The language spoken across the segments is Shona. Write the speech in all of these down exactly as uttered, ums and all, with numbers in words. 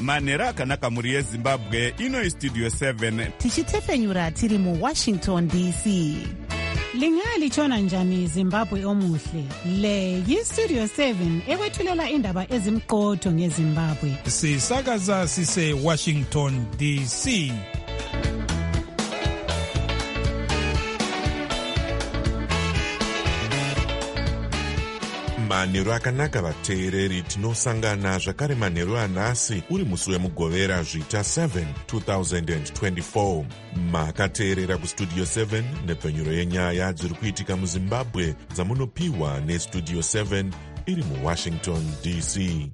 manhero akanaka mhuri yezimbabwe. Ino istudio seven tichitefenyura tiri muwashington D C. Lingalitshona njani Zimbabwe omuhle? Le yistudio seven ekwethulela indaba ezimqotho ngeZimbabwe. Sisakaza sise Washington D C. Manhero akanaka vateereri, tinosangana zvakare manhero anhasi uri musi wemugovera zvita seven twenty twenty-four. Makateerera kustudio seven nepfenyuro yenyaya dziri kuitika muZimbabwe dzamunopiwa nestudio seven iri muWashington D C.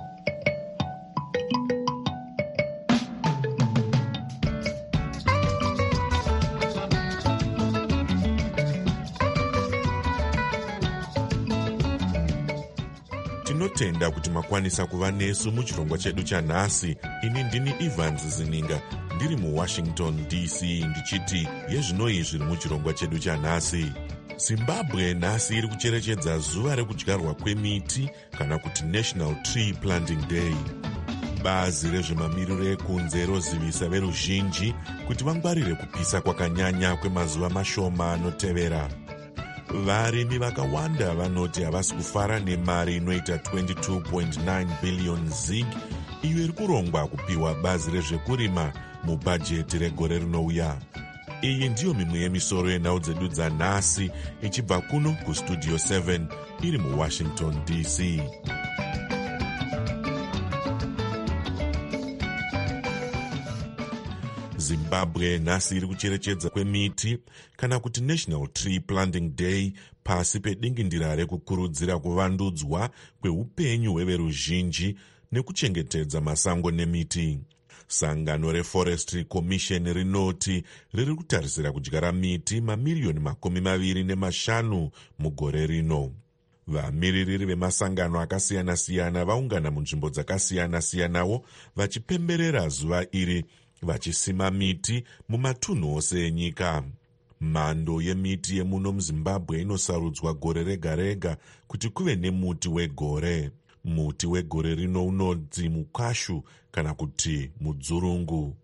Tinotenda kuti makwanisa kuva nesu muchirongwa chedu chanhasi. Ini ndini Evans Zininga ndiri muWashington D C ndichiti yezvinoi zviri muchirongwa chedu chanhasi. Zimbabwe nhasi iri kucherechedza zuva rekudyarwa kwemiti kana kuti National Tree Planting Day. Bazi rezvemamiriro ekunze rozivisa veruzhinji kuti vangwarire kupisa kwakanyanya kwemazuva mashoma anotevera. Varimi vakawanda vanoti havasi kufara nemari inoita twenty-two point nine billion zig iyo iri kurongwa kupiwa bazi rezvekurima mubhajeti regore rinouya. Iyi ndiyo mimwe yemisoro yenhau dzedu dzanhasi ichibva kuno kustudio seven iri muWashington D C. Zimbabwe nhasi iri kucherechedza kwemiti kana kuti National Tree Planting Day pasi pedingindira rekukurudzira kuvandudzwa kweupenyu hweveruzhinji nekuchengetedza masango nemiti. Sangano reForestry Commission rinoti riri kutarisira kudyara miti mamiriyoni makumi maviri nemashanu mugore rino. Vamiririri vemasangano akasiyana-siyana vaungana munzvimbo dzakasiyana-siyanawo vachipemberera zuva iri vachisima miti mumatunhu ose enyika. Mhando yemiti yemuno muZimbabwe inosarudzwa gore rega rega kuti kuve nemuti wegore. Muti wegore rino unonzi mukashu kana kuti mudzurungu,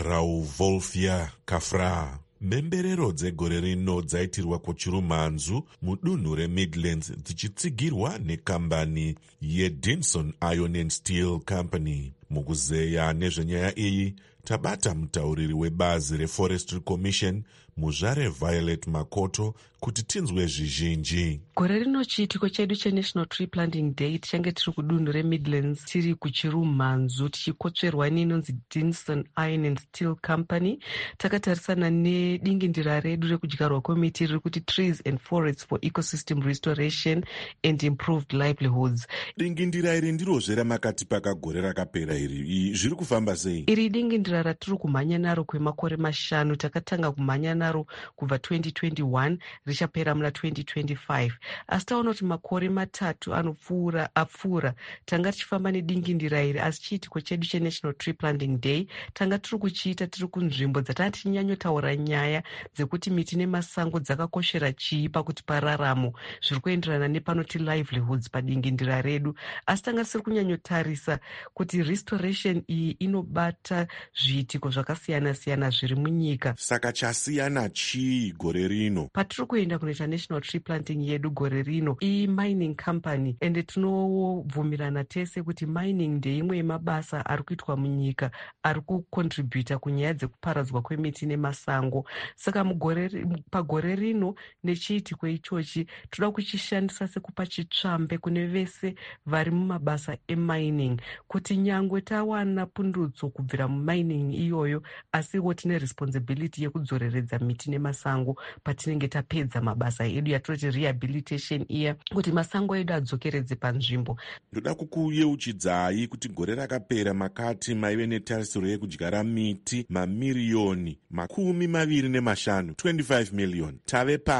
Rauvolfia kafra. Mhemberero dzegore rino dzaitirwa kuchirumanzu mudunhu reMidlands dzichitsigirwa nekambani yeDinson Iron and Steel Company. Mukuzeya nezvenyaya iyi tabata mutauriri webazi reForestry Commission muzvare Violet Makoto kuti tinzwe zvizhinji. Gore rino chiitiko chedu cheNational Tree Planting Day tichange tiri kudunhu reMidlands tiri kuchirumanzu tichikotsverwa ninonzi Dinson Iron and Steel Company. Takatarisana nedingindira redu rekudyarwa kwemiti riri kuti Trees and Forests for Ecosystem Restoration and Improved Livelihoods. Dingindira iri ndirozve ramakati pakagore rakapera iri zviri kufamba sei? Iri dingindira ratiri kumhanya naro kwemakore mashanu. Takatanga kumhanya naro kubva twenty twenty-one richapera muna twenty twenty-five. Asi taona kuti makore matatu anopfuura apfuura tanga tichifamba nedingindira iri, asi chiitiko chedu cheNational Tree Planting Day tanga tiri kuchiita tiri kunzvimbo dzatanga tichinyanyotaura nyaya dzekuti miti nemasango dzakakoshera chii pakuti pararamo zviri kuenderana nepanoti livelihoods padingindira redu. Asi tanga tisiri kunyanyotarisa kuti restoration iyi inobata zviitiko zvakasiyana-siyana zviri munyika. Saka chasiyana chii gore rino? Patiri kuenda kunoita National Tree Planting yedu gore rino i-mining company, ende tinobvumirana tese kuti mining ndeimwe yemabasa ari kuitwa munyika ari kukontributa kunyaya dzekuparadzwa kwemiti nemasango. Saka mugore, pagore rino nechiitiko ichochi toda kuchishandisa sekupa chitsvambe kune vese vari mumabasa emining kuti nyangwe tawana pundudzo kubvira mumining iyoyo asiwo tine responsibility yekudzoreredza miti nemasango patinenge tapedza mabasa edu yatinoti rehabilitation iya kuti masango edu adzokeredze panzvimbo. Ndoda kukuyeuchidzai kuti gore rakapera makati maive netarisiro yekudyara miti mamiriyoni makumi maviri nemashanu twenty-five million. Tave papi?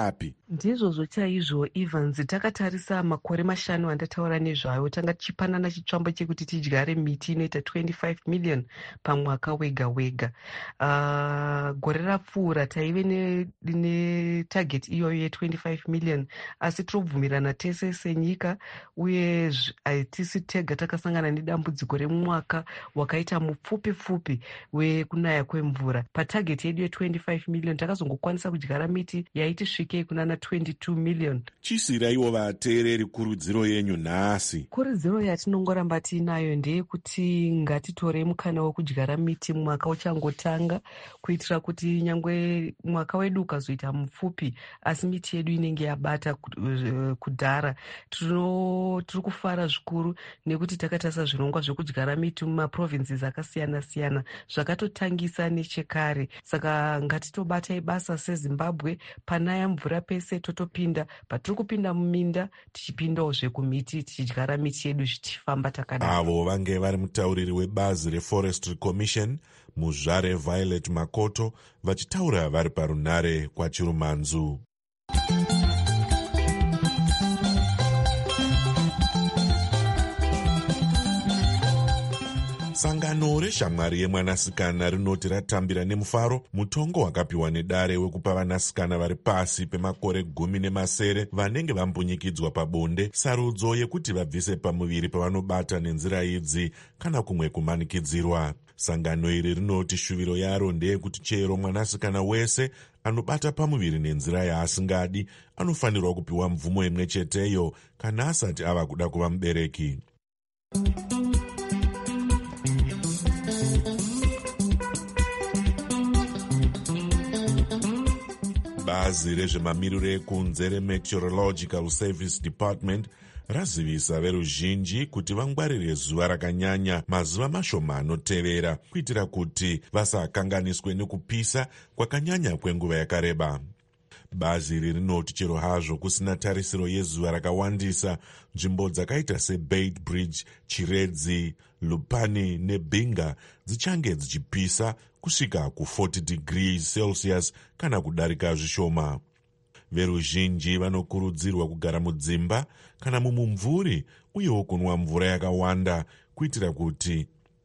Ndizvozvo chaizvo Evans, takatarisa makore mashanu andataura nezvayo, tanga tichipanana chitsvambo chekuti tidyare miti inoita twenty-five million pamwaka wega wega. Uh, gore rapfuura taive netarget ne iyoyo ye twenty-five million, asi tinobvumirana tese senyika, uye hatisi tega takasangana nedambudziko remwaka wakaita mupfupi pfupi wekunaya kwemvura. Patarget yedu ye twenty-five million takazongokwanisa kudyara miti yaiti svikei kunana twenty-two million. Chisiraiwo vateereri kurudziro yenyu nhasi. Kurudziro yatinongoramba tiinayo ndeyekuti ngatitorei mukana wekudyara miti mwaka uchangotanga, kuitira kuti nyangwe mwaka wedu ukazoita mupfupi asi miti yedu inenge yabata kudhara. Tiri kufara zvikuru nekuti takatarisa zvirongwa zvekudyara miti mumaprovinces akasiyana siyana zvakatotangisa nechekare. Saka ngatitobatai basa seZimbabwe, panaya mvura pese totopinda, patiri kupinda muminda tichipindawo zvekumiti tichidyara miti yedu zvichifamba takadaro. Avo vange vari mutauriri webazi reForestry Commission muzvare Violet Makoto vachitaura vari parunare kwaChirumanzu. Sangano reshamwari yemwanasikana rinoti ratambira nemufaro mutongo wakapiwa nedare wekupa vanasikana vari pasi pemakore gumi nemasere vanenge vambunyikidzwa pabonde sarudzo yekuti vabvise pamuviri pavanobata nenzira idzi kana kumwe kumanikidzirwa. Sangano iri rinoti shuviro yaro ndeyekuti chero mwanasikana wese anobata pamuviri nenzira yaasingadi anofanirwa kupiwa mvumo imwe cheteyo kana asati ava kuda kuva mubereki. Bazi rezvemamiriro ekunze reMeteorological Service Department razivisa veruzhinji kuti vangwarire zuva rakanyanya mazuva mashoma anotevera kuitira kuti vasakanganiswe nekupisa kwakanyanya kwenguva yakareba. Bazi iri rinoti chero hazvo kusina tarisiro yezuva rakawandisa, nzvimbo dzakaita seBeit Bridge, Chiredzi, Lupani neBinga dzichange dzichipisa kusvika ku40 degrees Celsius kana kudarika zvishoma. Veruzhinji vanokurudzirwa kugara mudzimba kana mumumvuri uyewo kunwa mvura yakawanda kuitira kuti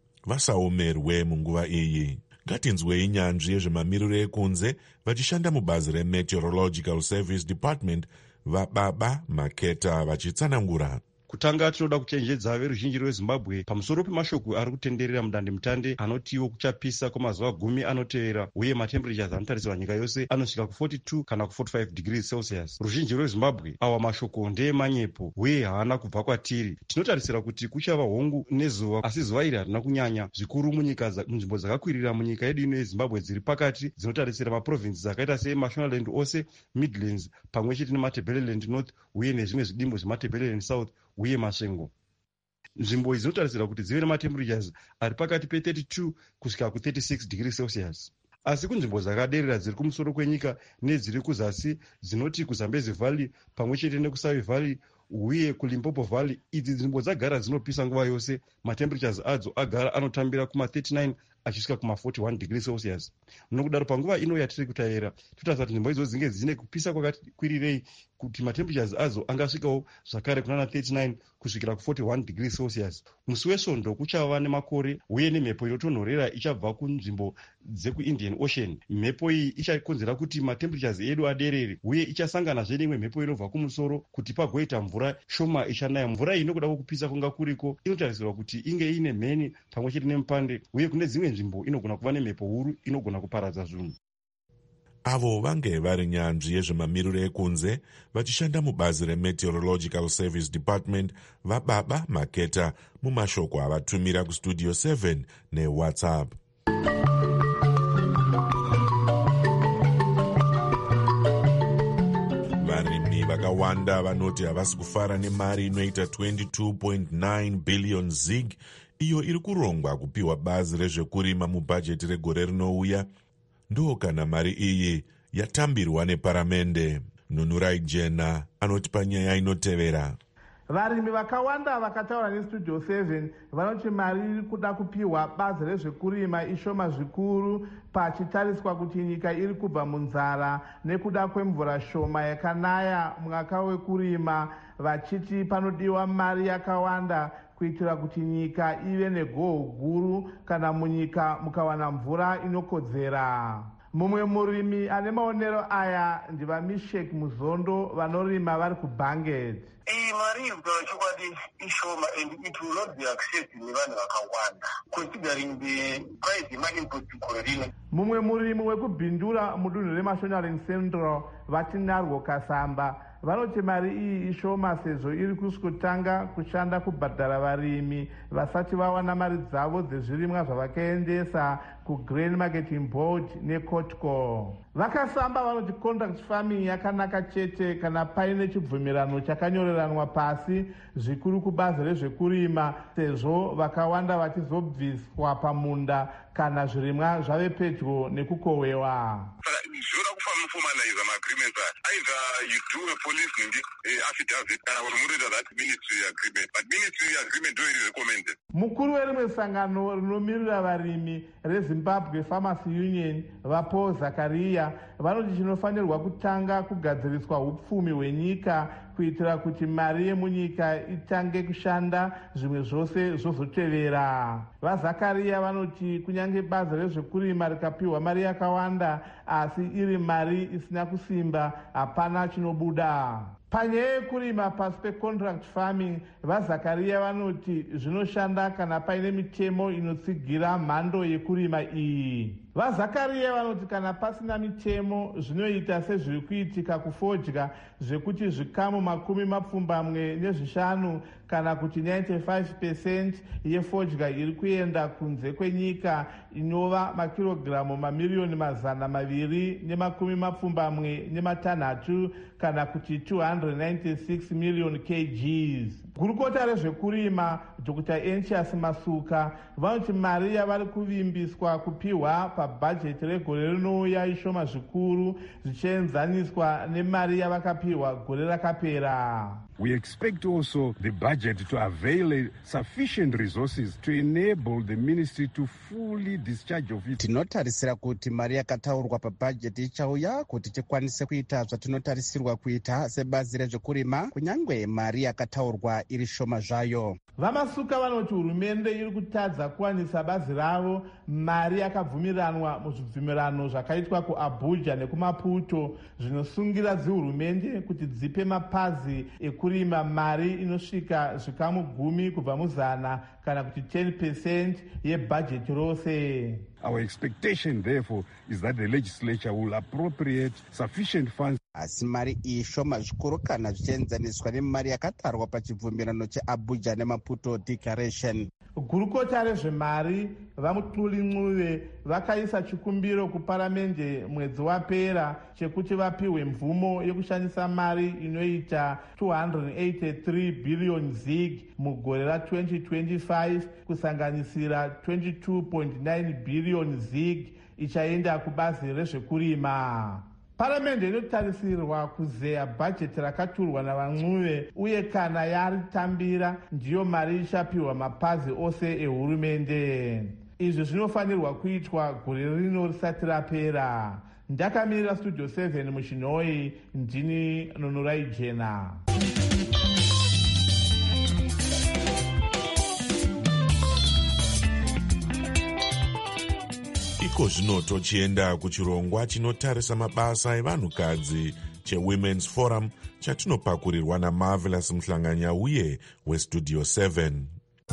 vasaomerwe munguva iyi. Ngatinzwei nyanzvi yezvemamiriro ekunze vachishanda mubazi reMeteorological Service Department vaBaba Maketa vachitsanangura. Kutanga tinoda kuchenjedza veruzhinji rweZimbabwe pamusoro pemashoko ari kutenderera mudandemutande anotiwo kuchapisa kwamazuva gumi anotevera uye matemperatures anotarisirwa nyika yose anosvika ku42 kana ku45 degrees Celsius. Ruzhinji rweZimbabwe awa mashoko ndeemanyepo uye haana kubva kwatiri. Tinotarisira kuti kuchava hongu nezuva, asi zuva iri harina kunyanya zvikuru munyika munzvimbo dzakakwirira munyika yedu ino yeZimbabwe dziri pakati dzinotarisira maprovinces akaita seMashonaland ose, Midlands pamwe chete neMatabeleland North uye nezvimwe zvidimbo zveMatabeleland South uye Masvingo. Nzvimbo dzinotarisira kuti dzive nematemperatures ari pakati pe32 kusvika ku36 degrees Celsius. Asi kunzvimbo dzakaderera dziri kumusoro kwenyika nedziri kuzasi dzinoti kuZambezi Valley pamwe chete nekuSavi Valley uye kuLimpopo Valley, idzi nzvimbo dzagara dzinopisa nguva yose. Matemperatures adzo agara anotambira kuma39 achisvika kuma41 degrees Celsius. Nokudaro panguva ino yatiri kutaira totarisa kuti nzvimbo idzo dzinge dzine kupisa kwakakwirirei kuti matemperatures adzo angasvikawo zvakare kunana thirty-nine kusvikira ku41 degrees Celsius. Musi wesvondo kuchava nemakore uye nemhepo inotonhorera ichabva kunzvimbo dzekuIndian Ocean. Mhepo iyi ichakonzera kuti matemperatures edu aderere uye ichasanganazve neimwe mhepo inobva kumusoro kuti pagoita mvura shoma ichanaya. Mvura iyi inokuda kwokupisa kwanga kuriko inotarisirwa kuti inge ine mheni pamwe chete nemupande uye kune dzimwe nzvimbo inogona kuva nemhepo huru inogona kuparadza zvinhu. Avo vange vari nyanzvi yezvemamiriro ekunze vachishanda mubazi reMeteorological Service Department vaBaba Maketa mumashoko avatumira kustudio seven neWhatsApp. Varimi vakawanda vanoti havasi kufara nemari inoita twenty-two point nine billion zig iyo iri kurongwa kupiwa bazi rezvekurima mubhajeti regore rinouya. Ndo kana mari iyi yatambirwa neparamende. Nunurai Jena anoti panyaya inotevera. varimi vakawanda vakataura nestudio seven vanoti mari iri kuda kupiwa bazi rezvekurima ishoma zvikuru pachitariswa kuti nyika iri kubva munzara nekuda kwemvura shoma yakanaya mwaka wekurima, vachiti panodiwa mari yakawanda kuitira kuti nyika ive negoho guru kana munyika mukawana mvura inokodzera. Mumwe murimi ane maonero aya ndivamishek Muzondo vanorima vari kuBanget. Iyi mari irikutaura chokwadi ishoma and it will not be accepted nevanhu vakawanda considering the price yemainput gore rino. Mumwe murimi wekubhindura mudunhu reMashonaland Central vatinarwo Kasamba vanoti mari iyi ishoma sezvo iri kusvikotanga kushanda kubhadhara varimi vasati vawana mari dzavo dzezvirimwa zvavakaendesa kuGrain Marketing Board neCotco. Vakasamba vanoti contract farming yakanaka chete kana paine chibvumirano chakanyoreranwa pasi zvikuru kubazi rezvekurima, sezvo vakawanda vachizobviswa pamunda kana zvirimwa zvave pedyo nekukohwewa. Zvoda kufamba formalize agreements either you do a police uh, affidavit or uh, that ministry agreement, but ministry agreement already recommended. Mukuru werimwe sangano rinomirira varimi reZimbabwe Farmers Union vapo Zakaria vanoti chinofanirwa kutanga kugadziriswa upfumi hwenyika kuitira kuti mari yemunyika itange kushanda zvimwe zvose zvozotevera. VaZakaria vanoti kunyange bazi rezvekurima rikapiwa mari yakawanda asi iri mari isina kusimba hapana chinobuda. Panyaya yekurima pasi pecontract farming, vaZakaria vanoti zvinoshanda kana paine mitemo inotsigira mhando yekurima iyi. VaZakaria vanoti kana pasina mitemo zvinoita sezviri kuitika kufodya zvekuti zvikamu makumi mapfumbamwe nezvishanu kana kuti ninety-five percent yefodya iri kuenda kunze kwenyika inova makirogiramu mamiriyoni mazana maviri nemakumi mapfumbamwe nematanhatu kana kuti two hundred ninety-six million kgs. Gurukota rezvekurima Doctor Encius Masuka vanoti mari yavari kuvimbiswa kupiwa pabhajeti regore rinouya ishoma zvikuru zvichienzaniswa nemari yavakapiwa gore rakapera. We expect also the budget to avail sufficient resources to enable the ministry to fully discharge of it. Tinotarisira kuti mari yakataurwa pabhajeti ichauya kuti tikwanise kuita zvatinotarisirwa kuita sebazi rezvekurima kunyangwe mari yakataurwa iri shoma zvayo. Vamasuka vanoti hurumende iri kutadza kuwanisa bazi ravo mari yakabvumiranwa muzvibvumirano zvakaitwa kuAbuja nekuMaputo zvinosungira dzihurumende kuti dzipe mapazi ekurima mari inosvika zvikamu gumi kubva muzana kana kuti ten percent yebhajeti rose. Our expectation therefore is that the legislature will appropriate sufficient funds. Asi mari iyi shoma zvikuru kana zvichienzaniswa nemari yakatarwa pachibvumirano cheAbuja neMaputo Declaration. Gurukota rezvemari vaMutuli Ncube vakaisa chikumbiro kuparamende mwedzi wapera chekuti vapiwe mvumo yekushandisa mari inoita two hundred eighty-three billion zig mugore ra twenty twenty-five kusanganisira twenty-two point nine billion zig ichaenda kubazi rezvekurima. Paramende inotarisirwa kuzeya bhajeti rakaturwa navaNcube uye kana yaritambira ndiyo mari ichapiwa mapazi ose ehurumende. Izvi zvinofanirwa kuitwa gore rino risati rapera. Ndakamirira Studio seven muChinoi, ndini Nonorai Jena. Iko zvino tochienda kuchirongwa chinotarisa mabasa evanhukadzi cheWomen's Forum chatinopakurirwa naMarvelous Mhlanganyauye weStudio seven.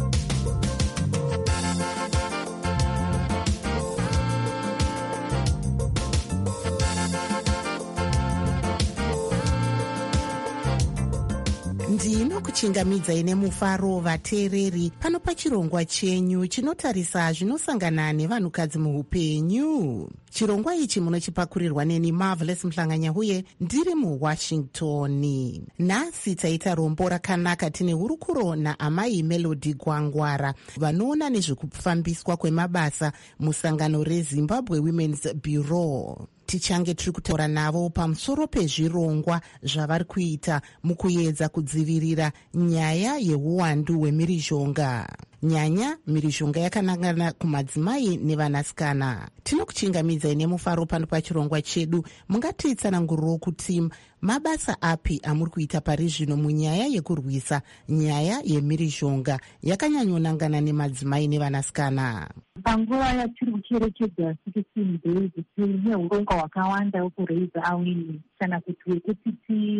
ndinokuchingamidzai nemufaro vateereri pano pachirongwa chenyu chinotarisa zvinosangana nevanhukadzi muupenyu. Chirongwa ichi munochipakurirwa neni Marvelous Mhlanganyauye ndiri muWashington. Nhasi taita rombo rakanaka tine hurukuro naamai Melody Gwangwara vanoona nezvekufambiswa kwemabasa musangano reZimbabwe Women's Bureau. tichange tiri kutaura navo pamusoro pezvirongwa zvavari kuita mukuedza kudzivirira nyaya yeuwandu hwemhirizhonga. Nyanya mhirizhonga yakanangana kumadzimai nevanasikana. Tinokuchingamidzai nemufaro pano pachirongwa chedu. Mungatitsananguriro kuti mabasa api amuri kuita pari zvino munyaya yekurwisa nyaya yemhirizhonga yakanyanyonangana nemadzimai nevanasikana. Panguva yatiri kucherechedza sixteen days tine urongwa hwakawanda wekuraise awareness kana kuti wekuti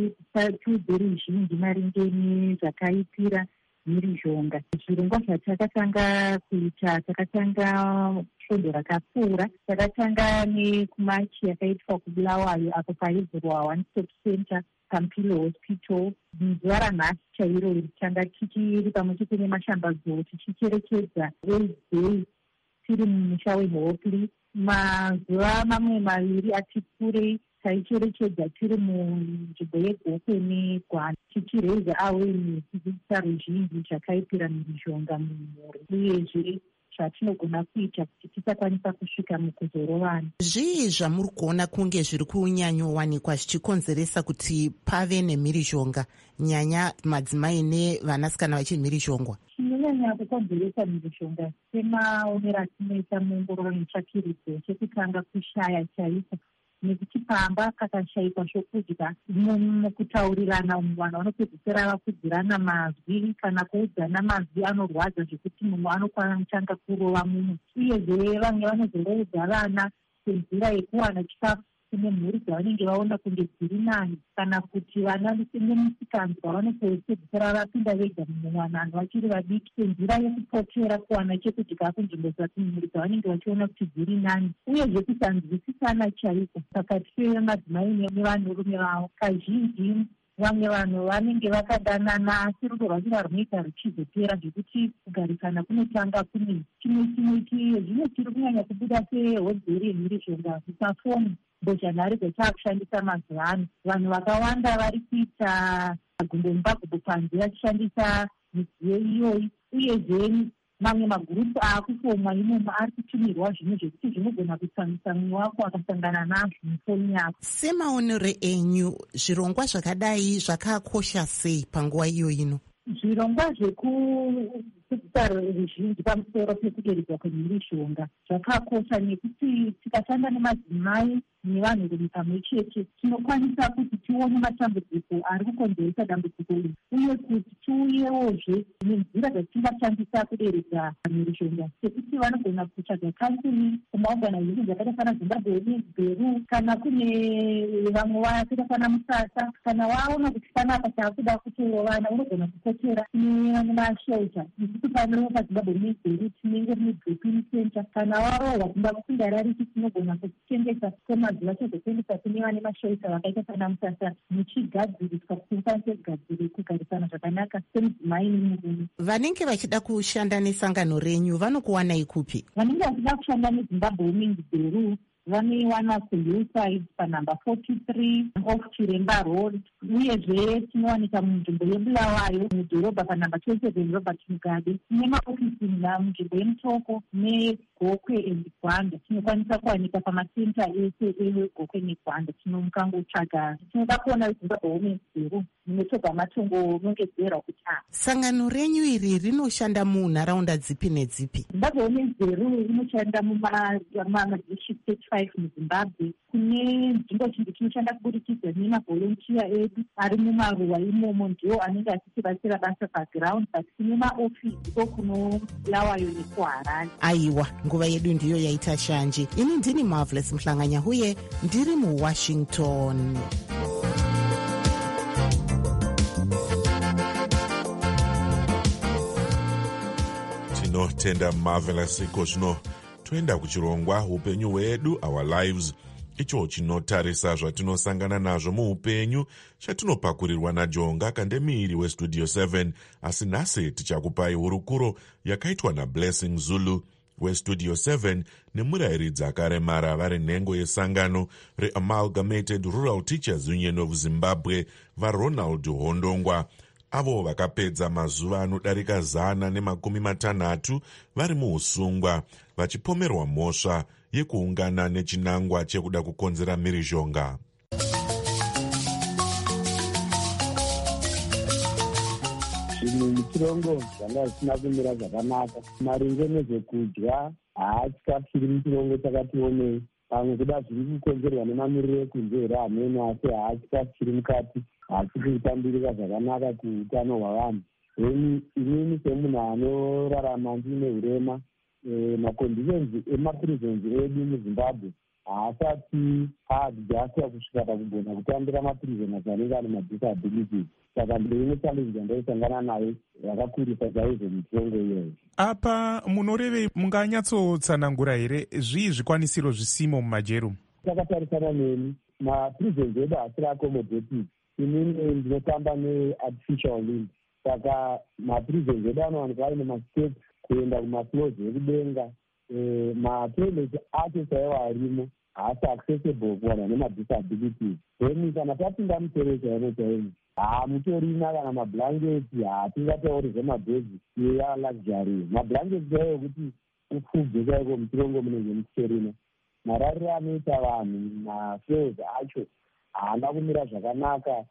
tiudze ruzhinji maringe nezvakaitira mhirizhonga. Zvirongwa zvatakatanga kuita, takatanga svondo rakapfuura, takatanga nekumachi yakaitwa kuBulawayo apo paivhurwa one stop center Pampilo Hospital. Zuva ranhasi chairo tanga tichiri pamwe chete nemashambadzo tichicherechedza AIDS Day tiri mumusha weHopley. Mazuva mamwe maviri ati kure taicherechedza tiri munzvimbo yeGokwe neGwanda tichiraise awareness kudzidzisa ruzhinji zvakaipira mhirizhonga mumhuri uyezve zvatinogona kuita kuti tisakwanisa kusvika mukuzorovana. Zvii zvamuri kuona kunge zviri kunyanyowanikwa zvichikonzeresa kuti pave nemhirizhonga, nyanya madzimai nevanasikana vachimhirizhongwa? Chinonyanya kukonzeresa mhirizhonga semaonero atinoita muongororo netsvakirudzo, chekutanga kushaya chaiko, nekuti pamba kakashayikwa zvokudya mukutaurirana umwe vanhu vanopedzisira vakudzirana mazwi kana kuudzana mazwi anorwadza zvekuti mumwe anokwanisa kurova mumwe. Uyezve vamwe vanozoroudza vana senzira yekuwana chikafu kune mhuri dzavanenge vaona kunge dziri nani, kana kuti vana nemusikanzwa vanopedzisira vapinda vega mumwanano vachiri vadiki senzira yekupotera kuwana chekudya kunzvimbo dzimhuri dzavanenge vachiona kuti dziri nani. Uyezve kusanzwisisana chaiko pakati pemadzimai nevanhurume vavo. Kazhinji vamwe vanhu vanenge vakadanana asi rudo rwachira runoita ruchizopera zvekuti kugarisana kunotanga kune chimwe chimwe. Zvino tiri kunyanya kubuda sehodzeri yemhirizhonga mafoni mbozhanhare dzataakushandisa mazuva ano. Vanhu vakawanda vari kuita magumbomubagumbo panze vachishandisa midziyo iyoyi, uyezve mamwe magurupu aakufomwa imomo ari kutumirwa zvinhu zvekuti zvinogona kutsamisa mumwe wako akasangana nazvo mufoni yako. Semaonero enyu, zvirongwa zvakadai zvakakosha sei panguva iyo ino? Zvirongwa zvekudzidzisa ruzhinji pamusoro pekuderedzwa kwemhirizhonga zvakakosha nekuti tikashanda nemadzimai nevanhurume pamwe chete tinokwanisa kuti tione matambudziko ari kukonzeresa dambudziko iri, uye kuti tiuyewozve nenzira dzatingashandisa kuderedza mhirizhonga, sekuti vanogona kutsvaga counseling kumaorganization dzakaita sana Zimbabwe Women's Bureau, kana kune vamwe vakaita sana Musasa, kana waona kuti panapa taakuda kutorovana unogona kupotera nemashelter nekuti pano paZimbabwe Women's Bureau tinenge mune drop-in center. Kana warohwa kumba kusunda rariki tinogona kuchengeta kwemazuva chozotengesa kune vane mashelter vakaita sana Musasa muchigadziriswa kuti mukwanise kugadzire kugarisana zvakanaka semudzimai nemurume. Vanenge vachida kushanda nesangano renyu vanokuwanai kupi? Vanenge vachida kushanda neZimbabwe Women's Bureau vanoiwana kuhillside panhamba forty-three off Chiremba Road, uyezve tinowanika munzvimbo yeBulawayo mudhorobha panhamba twenty-seven Robert Mugabe. Tine maofisi munzvimbo yeMutoko neGokwe eGwanda. Tinokwanisa kuwanika pamasenta ese eGokwe neGwanda. Tinomukangotsvaga tinoda kuona Zimbabwe Women's Bureau munotobva matongo nongedzerwa kuti a sangano renyu iri rinoshanda munharaunda dzipi nedzipi? Zimbabwe Women's Bureau inoshanda mumadistrict thirty-five muZimbabwe. Kune nzvimbo zhinji tinoshanda kuburikidza nemavolontiya edu ari mumaruwa imomo, ndiwo anenge achitibatsira basa paground, but tine maofisi ko kuno Bulawayo nekuHarare. Aiwa, nguva yedu ndiyo yaita shanje. Ini ndini Marvelous Mhlanganyahuye, ndiri muWashington. Tinotenda Marvelous. Iko zvino toenda kuchirongwa upenyu hwedu, our lives, icho chinotarisa zvatinosangana nazvo muupenyu, chatinopakurirwa naJonga Kandemiri weStudio seven. Asi nhasi tichakupai hurukuro yakaitwa naBlessing Zulu weStudio seven nemurayiridzi akaremara vari nhengo yesangano reAmalgamated Rural Teachers Union of Zimbabwe vaRonald Hondongwa, avo vakapedza mazuva anodarika zana nemakumi matanhatu vari muusungwa vachipomerwa mhosva yekuungana nechinangwa chekuda kukonzera mhirizhonga. Zvinhu muchirongo zvanga zvisina kumira zvakanaka. Maringe nezvekudya haachikafu chiri muchirongo chakatiomei. Pamwe kuda zviri kukonzerwa nemamiriro ekunze here hamene, asi haachikafu chiri mukati hachisi kutambirika zvakanaka kuutano hwavanhu. Then inini semunhu anorarama ndine urema, makonditions emaprisons edu muZimbabwe haasati aadjustwa kusvika pakugona kutambira maprisoners anenge ane madisabilities. Saka ndeimwe challenge yandaisangana nayo yakakurisa chaizvo muchirongo iyoyo. Apa munoreve munganyatsotsanangura here zvii zvikwanisiro zvisimo mumajero? Takatarisana neni, maprisons edu haasiri accommodative. Inini ndinotamba neartificial limb. Saka maprisons edu anowanikwa aine masteps kuenda kumafloors ekudenga. Matoilet acho chaiwo arimo haasi accessible kuvanhu vane madisabilities. Then kana tapinda musoro chaivo chaivo hamutorina kana mablanketi, hatingatauri zvemabhedzi iya luxury. Mablanketi chaivo kuti upfubve chaiko muchirongo munenge muchitorina. Marariro anoita vanhu mafloors acho haana kumira zvakanaka.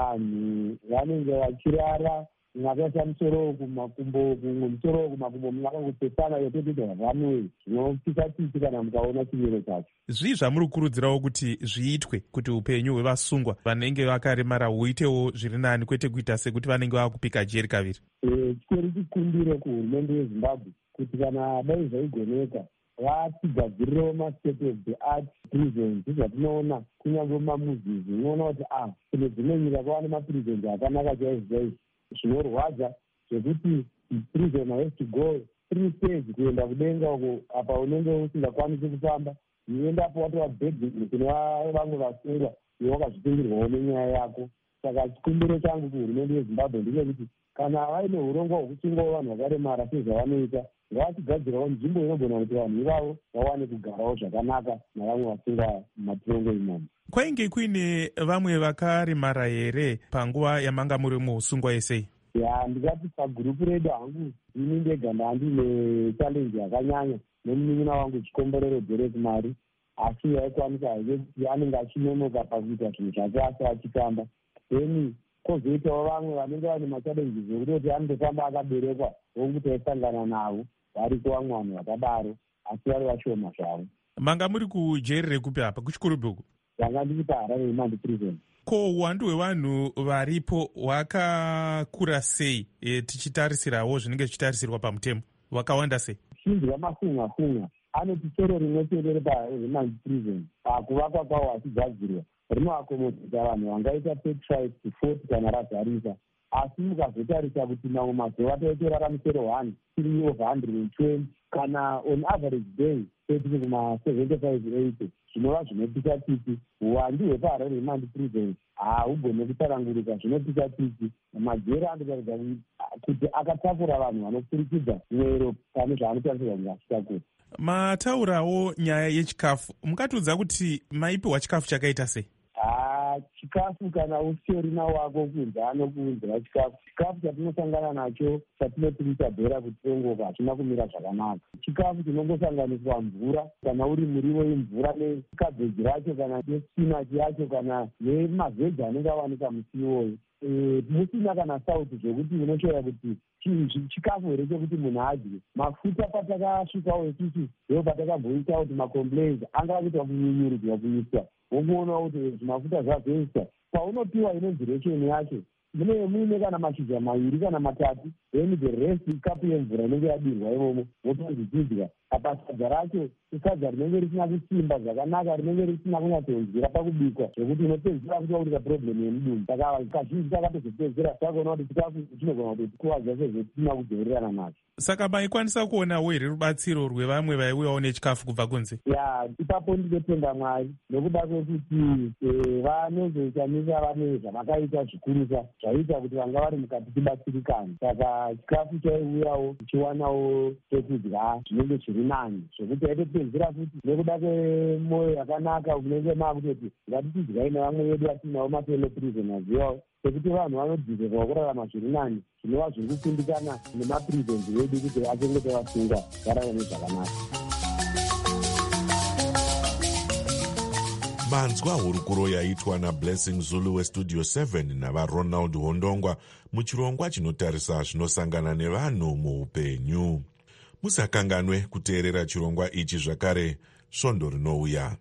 Vanhu vanenge vachirara mwakaisa musoro kumakumbo, kumwe musoro kumakumbo mwakangopesana yototoita runway, zvinopisa-pisi kana mukaona chimiro chacho. Zvii zvamuri kukurudzirawo kuti zviitwe kuti upenyu hwevasungwa vanenge vakaremara huitewo zviri nani, kwete kuita sekuti vanenge vakupika jeri kaviri? Chitori chikumbiro kuhurumende yeZimbabwe kuti kana dai zvaigoneka vatigadzirirewo mastate of the art prisons. Zvatinoona kunyange mumamuzizi unoona kuti ah kune dzimwe nyika kwava nemaprisons akanaka chaizvo chaizvo. Zvinorwadza zvekuti prisoner has to go three stage kuenda kudenga uko, apa unenge usingakwanisi kufamba, uendapo watova begging kune vamwe vasungwa, iwe wakazvipingirwawo nenyaya yako. Saka chikumbiro changu kuhurumende yeZimbabwe ndechekuti kana vaine urongwa hwekusungawo vanhu vakaremara sezvavanoita, ngavachigadzirawo nzvimbo inogona kuti vanhu ivavo vawane kugarawo zvakanaka navamwe vasungwa mumatongo imomo. Kwainge kuine vamwe vakaremara here panguva yamanga muri muusungwa esei? Ya, ndikati pagurupu redu hangu ini ndega ndandine challenge yakanyanya nemunin'ina wangu chikomborero Derek Mari, asi yaikwanisa hake kuti anenge achinonoka pakuita zvinhu zvake asi achitamba. Then kwozoitawo vamwe vanenge vane machallenges ekutoti anotofamba akaberekwa vokuti taisangana navo variko vamwe vanhu vakadaro, asi vari vashoma zvavo. Manga muri kujeri rekupi apa, kuchikurubhuku? Ndanga ndiri paHarare Remand Prison. Ko uwandu hwevanhu varipo hwakakura sei, e, tichitarisirawo zvinenge zvichitarisirwa pamutemo, wakawanda sei? Chinzi vamafunga funga anoti soro rimwe chete repaRemand Prison kuvakwa kwawo hachigadzirwa rinoakomodhita vanhu vangaita thirty-five to forty kana radharisa. Asi mukazotarisa kuti mamwe mazuva taitorara musoro one three over one hundred and twenty kana on average day tetiri kuma seventy-five eighty, zvinova zvinopisa titi. Uwandu hwepaHarare Remand Prison hahugone kutsanangurika, zvinopisa titi. Majeri anotaridza kuti akatakura vanhu vanopfurikidza mwero pane zvaanotarisirwa kuti achitakura. Mataurawo nyaya yechikafu, mukatiudza kuti maipiwa chikafu chakaita sei? Ah, chikafu kana usitorina wako kunze anokuunzira chikafu. Chikafu chatinosangana nacho chatinoti muchabhera kutongoka hachina kumira zvakanaka. Chikafu chinongosanganiswa mvura, kana uri muriwo wemvura nekabheji racho kana nespinachi yacho kana nemavheji anenge awanika musiwoyo. E, musina kana sauti zvokuti unoshoya kuti chikafu here chekuti munhu adye. Mafuta patakasvikawo isusu ndo patakamboita kuti macomplaints anga akuita kunyunyurudzwa kuiswa, wokuona kuti zvimafuta zvazoiswa paunopiwa inonzi resheni yacho mune muine kana mashizha maviri kana matatu, then the rest ikapu yemvura inenge yadirwa imomo wotonzi dzidya. Apa sadza racho isadza rinenge risina kusimba zvakanaka, rinenge risina kunyatsonzira pakubikwa zvekuti unopedzisira kuti wakuita problem yemudumbu. Saka kazhinji takatozopedzisira takaona kuti chikafu chinogona kuti tikuwadza sezvetisina kudzivirirana nacho. Saka maikwanisa kuonawo here rubatsiro rwevamwe vaiuyawo nechikafu kubva kunze? Ya, ipapo ndinotenda Mwari nekuda kwekuti vanozochamisa vane zvavakaita zvikurusa zvaita kuti vanga vari mukati tibatsirikane. Saka chikafu chaiuyawo tichiwanawo chekudya zvinenge zviri nani, zvekuti taitopedzisira kuti nekuda kwemwoyo yakanaka kunenge maakutoti ngatitidyai nevamwe vedu vatinavo mafelo prisoners iwawo, sekuti vanhu vanodzidzirwa kurarama zviri nani, zvinova zviri kupindikana nemaprisons vedu kuti achengete vasungwa vararame zvakanaka. manzwa hurukuro yaitwa nablessing zulu westudio seven navaronald hondongwa muchirongwa chinotarisa zvinosangana nevanhu muupenyu. Musakanganwe kuteerera chirongwa ichi zvakare svondo rinouya.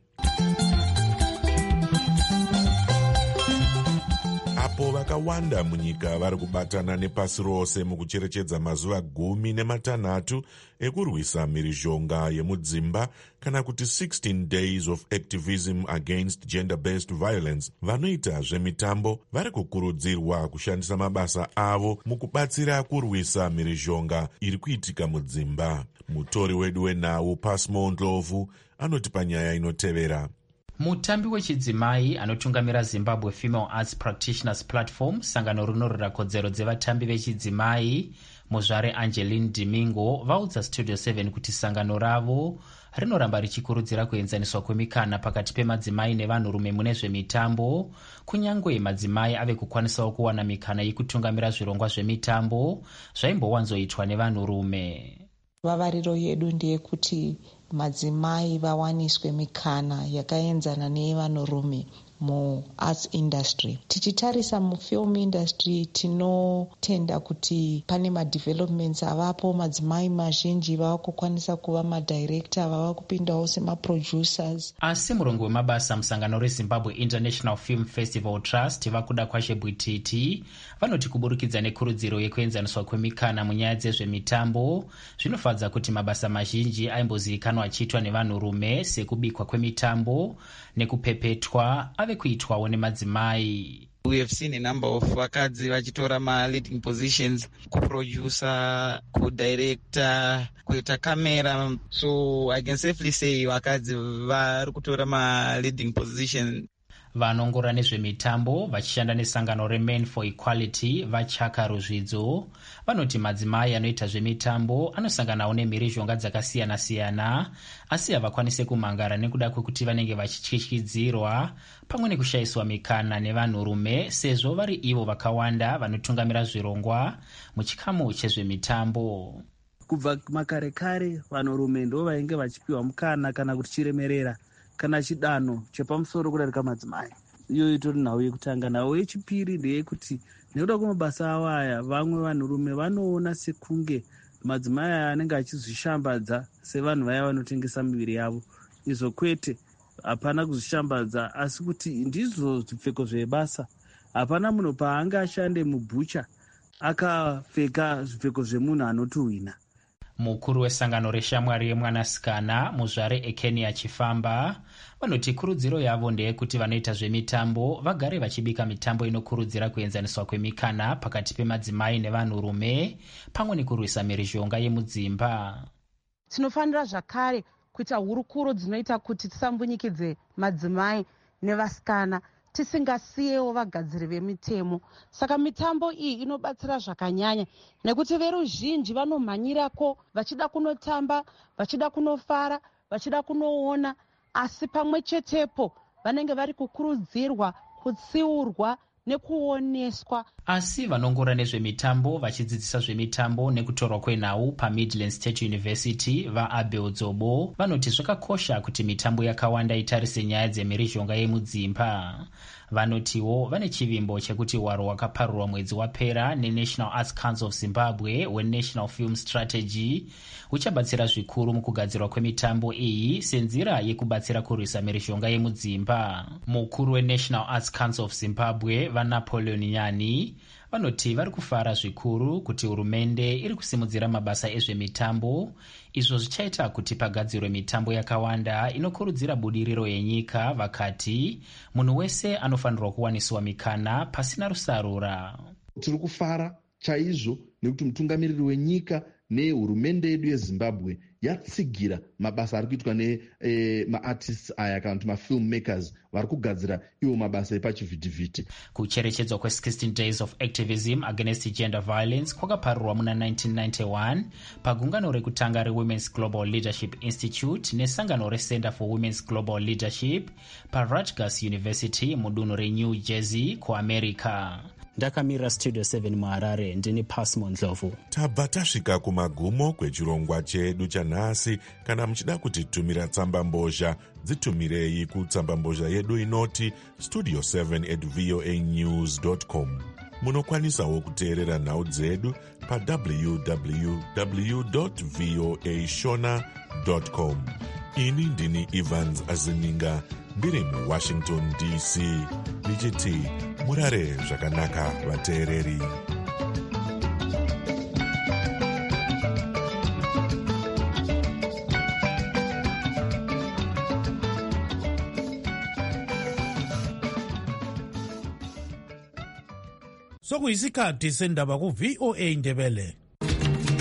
Apo vakawanda munyika vari kubatana nepasi rose mukucherechedza mazuva gumi nematanhatu ekurwisa mhirizhonga yemudzimba kana kuti sixteen days of activism against gender-based violence, vanoita zvemitambo vari kukurudzirwa kushandisa mabasa avo mukubatsira kurwisa mhirizhonga iri kuitika mudzimba. Mutori wedu wenhau Pasmo Ndlovu anoti panyaya inotevera. Mutambi wechidzimai anotungamira Zimbabwe Female Arts Practitioners Platform, sangano rinorwira kodzero dzevatambi vechidzimai, muzvare Angeline Domingo vaudza Studio seven kuti sangano ravo rinoramba richikurudzira kuenzaniswa kwemikana pakati pemadzimai nevanhurume mune zvemitambo, kunyangwe madzimai ave kukwanisawo kuwana mikana yekutungamira zvirongwa zvemitambo zvaimbowanzoitwa nevanhurume. Vavariro yedu ndeyekuti madzimai vawaniswe mikana yakaenzana nevanhurume muarts industry. Tichitarisa mufilm industry tinotenda kuti pane madevelopments avapo, madzimai mazhinji vava kukwanisa kuva madirector, vava kupindawo semaproducers. Asi murongo wemabasa musangano reZimbabwe International Film Festival Trust vakuda kwashe Bwititi vanoti kuburikidza nekurudziro yekuenzaniswa kwemikana munyaya dzezvemitambo zvinofadza kuti mabasa mazhinji aimbozivikanwa achiitwa nevanhurume sekubikwa kwemitambo nekupepetwa ave kuitwawo nemadzimai. We have seen a number of vakadzi vachitora ma leading positions, kuproducer, kudirector, kuita camera. So I can safely say vakadzi vari kutora ma leading position. Vanongora nezvemitambo vachishanda nesangano reMen for Equality vachaka ruzvidzo vanoti madzimai anoita zvemitambo anosanganawo nemhirizhonga dzakasiyana-siyana asi havakwanise kumangara nekuda kwekuti vanenge vachityityidzirwa pamwe nekushayiswa mikana nevanhurume sezvo vari ivo vakawanda vanotungamira zvirongwa muchikamu chezvemitambo. Kubva makare kare vanhurume ndo vainge vachipiwa mukana kana kuti chiremerera kana chidanho chepamusoro kudarika madzimai. Iyo itori nhau yekutanga. Nhau yechipiri ndeyekuti nekuda kwemabasa avo aya vamwe vanhurume vanoona sekunge madzimai aya anenge achizvishambadza sevanhu vaya vanotengesa miviri yavo. Izvo kwete, hapana kuzvishambadza asi kuti ndizvo zvipfeko zvebasa. Hapana munhu paanga ashande mubhucha akapfeka zvipfeko zvemunhu anotuhwina. Mukuru wesangano reshamwari yemwanasikana muzvare Ekenia Chifamba vanoti kurudziro yavo ndeyekuti vanoita zvemitambo vagare vachibika mitambo inokurudzira kuenzaniswa kwemikana pakati pemadzimai nevanhurume pamwe nekurwisa mhirizhonga yemudzimba. Tinofanira zvakare kuita hurukuro dzinoita kuti tisambunyikedze madzimai nevasikana tisingasiyewo vagadziri vemitemo. Saka mitambo iyi inobatsira zvakanyanya nekuti veruzhinji vanomhanyirako vachida kunotamba, vachida kunofara, vachida kunoona, asi pamwe chetepo vanenge vari kukurudzirwa kutsiurwa nekuoneswa. Asi vanongora nezvemitambo vachidzidzisa zvemitambo nekutorwa kwenhau paMidland State University vaAbel Dzobo vanoti zvakakosha kuti mitambo yakawanda itarise nyaya dzemhirizhonga yemudzimba. Vanotiwo vane chivimbo chekuti hwaro hwakaparurwa mwedzi wapera neNational Arts Council of Zimbabwe weNational Film Strategy uchabatsira zvikuru mukugadzirwa kwemitambo iyi senzira yekubatsira kurwisa mhirizhonga yemudzimba. Mukuru weNational Arts Council of Zimbabwe vaNapoleon Nyani vanoti vari kufara zvikuru kuti hurumende iri kusimudzira mabasa ezvemitambo, izvo zvichaita kuti pagadzirwe mitambo yakawanda inokurudzira budiriro yenyika. Vakati munhu wese anofanirwa kuwaniswa mikana pasina rusarura. Tiri kufara chaizvo nekuti mutungamiriri wenyika nehurumende yedu yeZimbabwe yatsigira mabasa ari kuitwa nemaartists aya kana kuti mafilmmakers vari kugadzira iwo mabasa epachivhitivhiti. Kucherechedzwa kwe-sixteen days of activism against gender violence kwakaparurwa muna nineteen ninety-one pagungano rekutanga reWomen's Global Leadership Institute nesangano reCenter for Women's Global Leadership paRutgers University mudunhu reNew Jersey kuAmerica. Ndakamira Studio seven muHarare ndini Pasmo Ndlovu. Tabva tasvika kumagumo kwechirongwa chedu chanhasi. Kana muchida kutitumira tsamba mbozha, dzitumirei kutsamba mbozha yedu inoti studio seven at voa news dot com. Munokwanisawo kuteerera nhau dzedu pa w w w dot voa shona dot com. Ini ndini Evans Azininga ndiri muWashington D C ndichiti murare zvakanaka vateereri. Sokuyisikhathi sendaba ku V O A Ndebele.